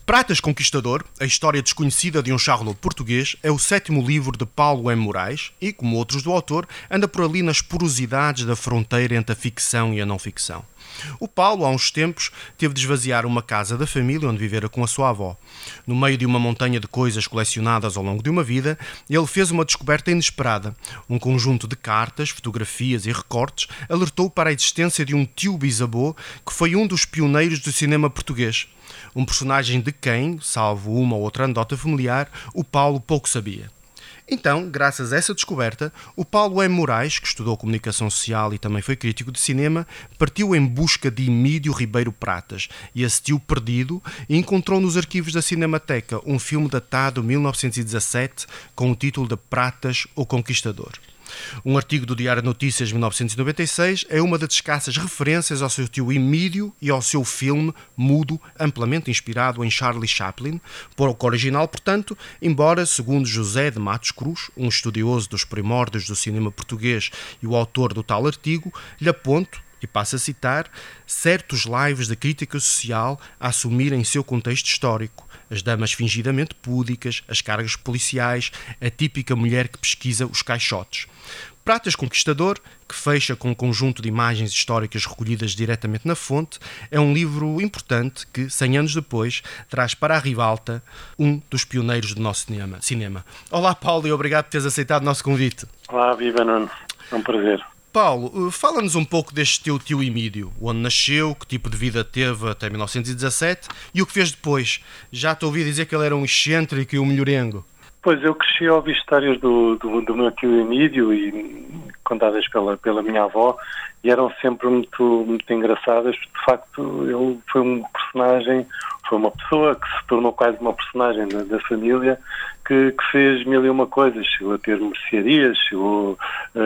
Pratas Conquistador, a história desconhecida de um charlot português, é o 7º livro de Paulo M. Moraes e, como outros do autor, anda por ali nas porosidades da fronteira entre a ficção e a não-ficção. O Paulo, há uns tempos, teve de esvaziar uma casa da família onde vivera com a sua avó. No meio de uma montanha de coisas colecionadas ao longo de uma vida, ele fez uma descoberta inesperada. Um conjunto de cartas, fotografias e recortes alertou para a existência de um tio-bisavô que foi um dos pioneiros do cinema português. Um personagem de quem, salvo uma ou outra anedota familiar, o Paulo pouco sabia. Então, graças a essa descoberta, o Paulo M. Moraes, que estudou comunicação social e também foi crítico de cinema, partiu em busca de Emídio Ribeiro Pratas e assistiu perdido e encontrou nos arquivos da Cinemateca um filme datado de 1917 com o título de Pratas, o Conquistador. Um artigo do Diário de Notícias de 1996 é uma das escassas referências ao seu tio Emídio e ao seu filme mudo, amplamente inspirado em Charlie Chaplin, pouco original, portanto, embora, segundo José de Matos Cruz, um estudioso dos primórdios do cinema português e o autor do tal artigo, lhe aponto, e passo a citar, certos lives de crítica social a assumirem seu contexto histórico, as damas fingidamente púdicas, as cargas policiais, a típica mulher que pesquisa os caixotes. Pratas Conquistador, que fecha com um conjunto de imagens históricas recolhidas diretamente na fonte, é um livro importante que, 100 anos depois, traz para a ribalta um dos pioneiros do nosso cinema. Olá, Paulo, e obrigado por teres aceitado o nosso convite. Olá, viva Nuno. É um prazer. Paulo, fala-nos um pouco deste teu tio Emídio, onde nasceu, que tipo de vida teve até 1917 e o que fez depois. Já te ouvi dizer que ele era um excêntrico e um melhorengo. Pois, eu cresci a ouvir histórias do meu tio Emídio e contadas pela minha avó e eram sempre muito engraçadas. De facto, ele foi um personagem, foi uma pessoa que se tornou quase uma personagem da família que fez mil e uma coisas. Chegou a ter mercearias, chegou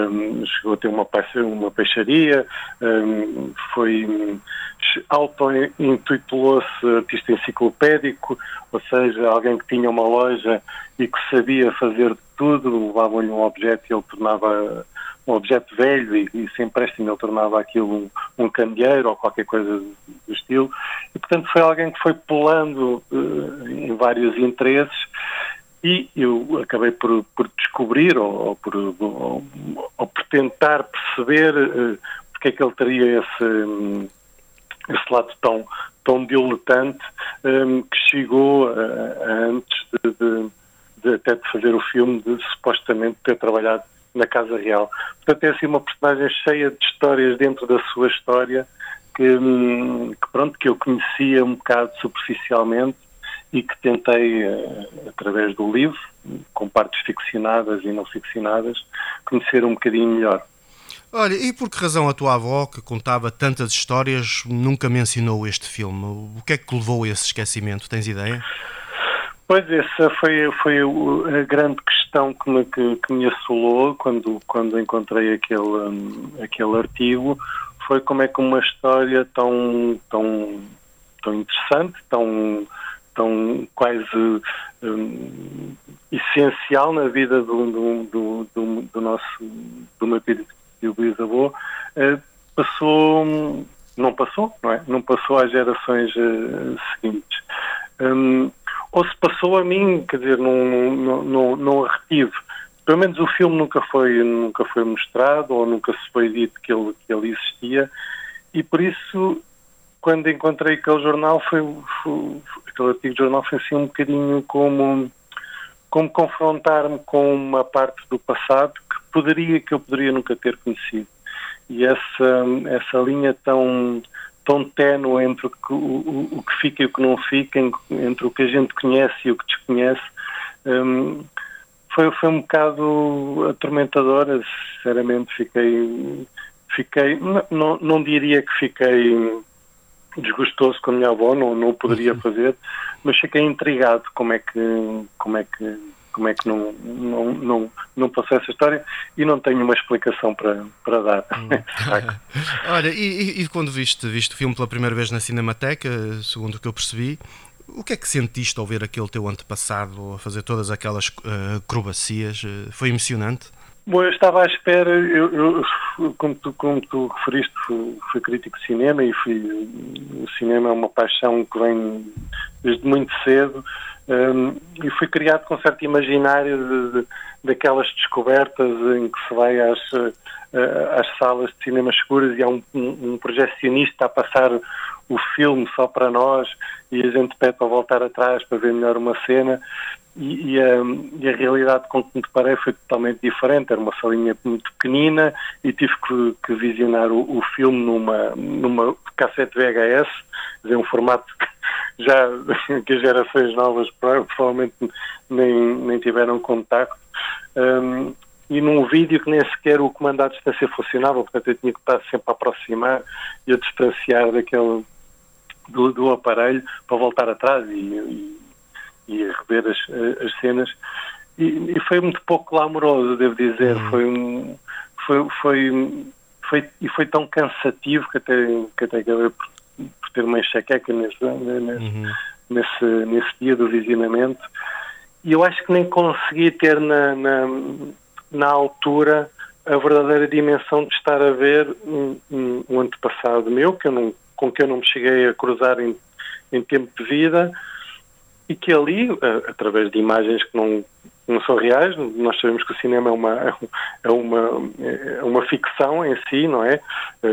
a ter uma peixaria, auto-intitulou-se artista enciclopédico, ou seja, alguém que tinha uma loja e que sabia fazer tudo, levavam-lhe um objeto e ele tornava um objeto velho e sem empréstimo ele tornava aquilo um candeeiro ou qualquer coisa do estilo. E, portanto, foi alguém que foi pulando em vários interesses e eu acabei por descobrir ou por tentar perceber porque é que ele teria esse lado tão diletante que chegou antes até de fazer o filme, de supostamente ter trabalhado na Casa Real. Portanto, é assim uma personagem cheia de histórias dentro da sua história que eu conhecia um bocado superficialmente e que tentei, através do livro, com partes ficcionadas e não ficcionadas, conhecer um bocadinho melhor. Olha, e por que razão a tua avó, que contava tantas histórias, nunca mencionou este filme? O que é que levou a esse esquecimento? Tens ideia? Pois, essa foi a grande questão que me assolou quando encontrei aquele artigo. Foi como é que uma história tão interessante, tão quase essencial na vida do meu tio bisavô, não passou às gerações seguintes. Ou se passou a mim, quer dizer, não a retive. Pelo menos o filme nunca foi mostrado ou nunca se foi dito que ele existia e por isso quando encontrei aquele jornal aquele artigo de jornal foi assim um bocadinho como confrontar-me com uma parte do passado que eu poderia nunca ter conhecido. E essa linha tão ténue entre o que fica e o que não fica, entre o que a gente conhece e o que desconhece, foi um bocado atormentadora. Sinceramente, fiquei não diria que fiquei desgostoso com a minha avó, não poderia fazer, mas fiquei intrigado como é que não passou essa história e não tenho uma explicação para dar. Olha, e quando viste o filme pela primeira vez na Cinemateca, segundo o que eu percebi, o que é que sentiste ao ver aquele teu antepassado a fazer todas aquelas acrobacias? Foi emocionante? Bom, eu estava à espera, como tu referiste, fui crítico de cinema o cinema é uma paixão que vem desde muito cedo, e fui criado com certo imaginário daquelas descobertas em que se vai às salas de cinema escuras e há um projecionista a passar o filme só para nós e a gente pede para voltar atrás para ver melhor uma cena. E a realidade com que me deparei foi totalmente diferente. Era uma salinha muito pequenina e tive que visionar o filme numa cassete VHS, quer dizer, um formato que as gerações novas provavelmente nem tiveram contacto. E num vídeo que nem sequer o comando à distância funcionava, portanto eu tinha que estar sempre a aproximar e a distanciar do aparelho para voltar atrás e a rever as cenas, e foi muito pouco glamouroso, devo dizer. Foi tão cansativo que até acabei por ter uma enxaqueca nesse dia do visionamento, e eu acho que nem consegui ter na altura a verdadeira dimensão de estar a ver um antepassado meu com que eu não me cheguei a cruzar em tempo de vida, e que ali, através de imagens que não são reais, nós sabemos que o cinema é uma ficção em si, não é?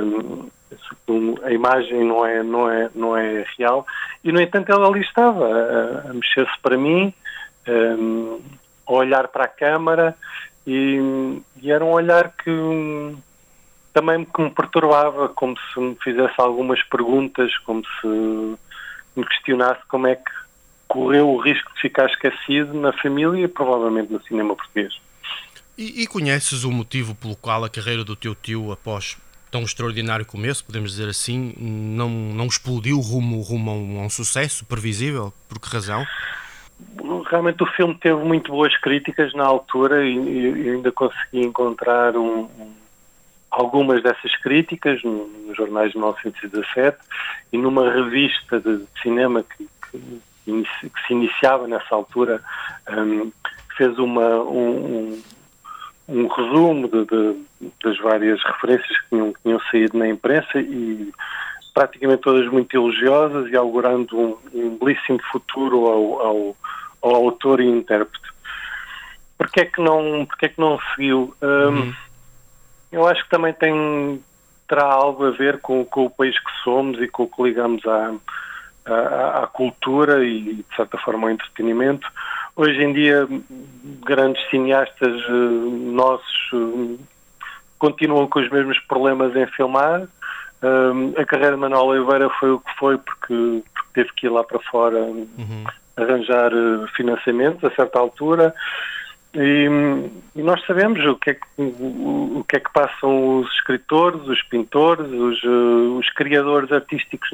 A imagem não é real, e no entanto ela ali estava a mexer-se para mim, a olhar para a câmara, e era um olhar que também me perturbava, como se me fizesse algumas perguntas, como se me questionasse como é que correu o risco de ficar esquecido na família e provavelmente no cinema português. E conheces o motivo pelo qual a carreira do teu tio, após tão extraordinário começo, podemos dizer assim, não explodiu rumo a um sucesso previsível? Por que razão? Realmente o filme teve muito boas críticas na altura e ainda consegui encontrar algumas dessas críticas nos jornais de 1917 e numa revista de cinema que se iniciava nessa altura, fez um resumo das várias referências que tinham saído na imprensa, e praticamente todas muito elogiosas e augurando um belíssimo futuro ao autor e intérprete. Porquê é que não seguiu? Eu acho que também terá algo a ver com o país que somos e com o que ligamos à cultura e, de certa forma, ao entretenimento. Hoje em dia, grandes cineastas nossos continuam com os mesmos problemas em filmar. A carreira de Manuel Oliveira foi o que foi porque teve que ir lá para fora arranjar financiamentos a certa altura. E nós sabemos o que é que passam os escritores, os pintores, os criadores artísticos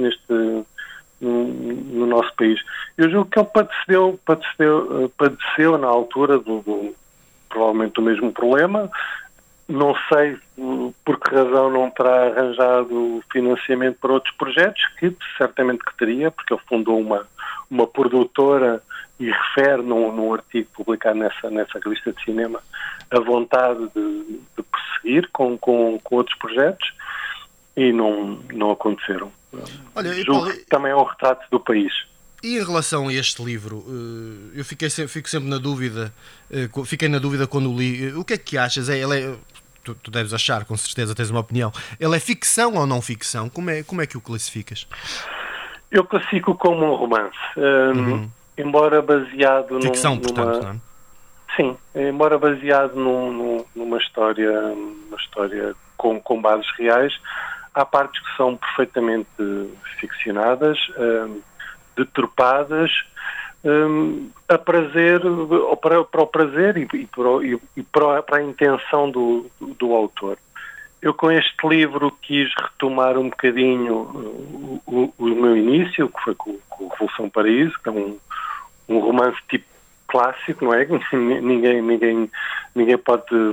no nosso país. Eu julgo que ele padeceu na altura provavelmente do mesmo problema. Não sei por que razão não terá arranjado financiamento para outros projetos, que certamente que teria, porque ele fundou uma produtora e refere num artigo publicado nessa revista de cinema a vontade de prosseguir com outros projetos, e não aconteceram. Olha, Julgo que também é um retrato do país. E em relação a este livro, eu fico sempre na dúvida, fiquei na dúvida quando o li. O que é que achas? Tu deves achar, com certeza tens uma opinião. Ele é ficção ou não ficção? Como é que o classificas? Eu classifico como um romance. Embora baseado ficção, portanto, não é? Sim, embora baseado numa história com bases reais, há partes que são perfeitamente ficcionadas, deturpadas, a prazer, ou para o prazer e para a intenção do autor. Eu com este livro quis retomar um bocadinho o meu início, que foi com Revolução Paraíso, que é um romance tipo clássico, não é? Ninguém pode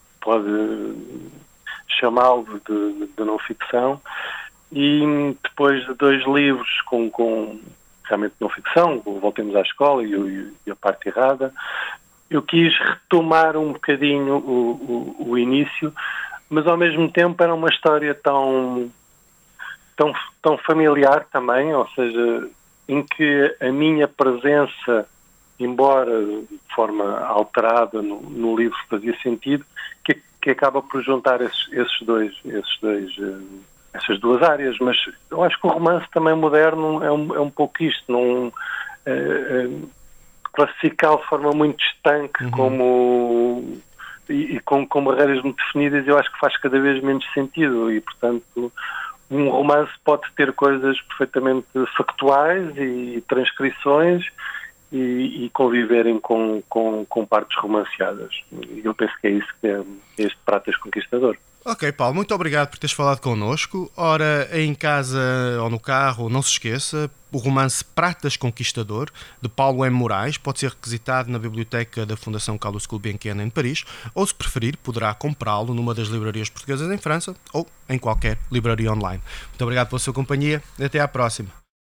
chamá-lo de não ficção. E depois de 2 livros com realmente não ficção, Voltemos à Escola e a Parte Errada, eu quis retomar um bocadinho o início, mas ao mesmo tempo era uma história tão familiar também, ou seja, em que a minha presença, embora de forma alterada no livro fazia sentido, que acaba por juntar essas duas áreas. Mas eu acho que o romance também moderno é um pouco isto, não classificá-lo de forma muito estanque com barreiras muito definidas, eu acho que faz cada vez menos sentido e, portanto, um romance pode ter coisas perfeitamente factuais e transcrições e conviverem com partes romanceadas. E eu penso que é isso que é este Pratas Conquistador. Ok, Paulo, muito obrigado por teres falado connosco. Ora, em casa ou no carro, não se esqueça, o romance Pratas Conquistador, de Paulo M. Moraes, pode ser requisitado na biblioteca da Fundação Carlos Gulbenkian em Paris, ou, se preferir, poderá comprá-lo numa das livrarias portuguesas em França ou em qualquer livraria online. Muito obrigado pela sua companhia e até à próxima.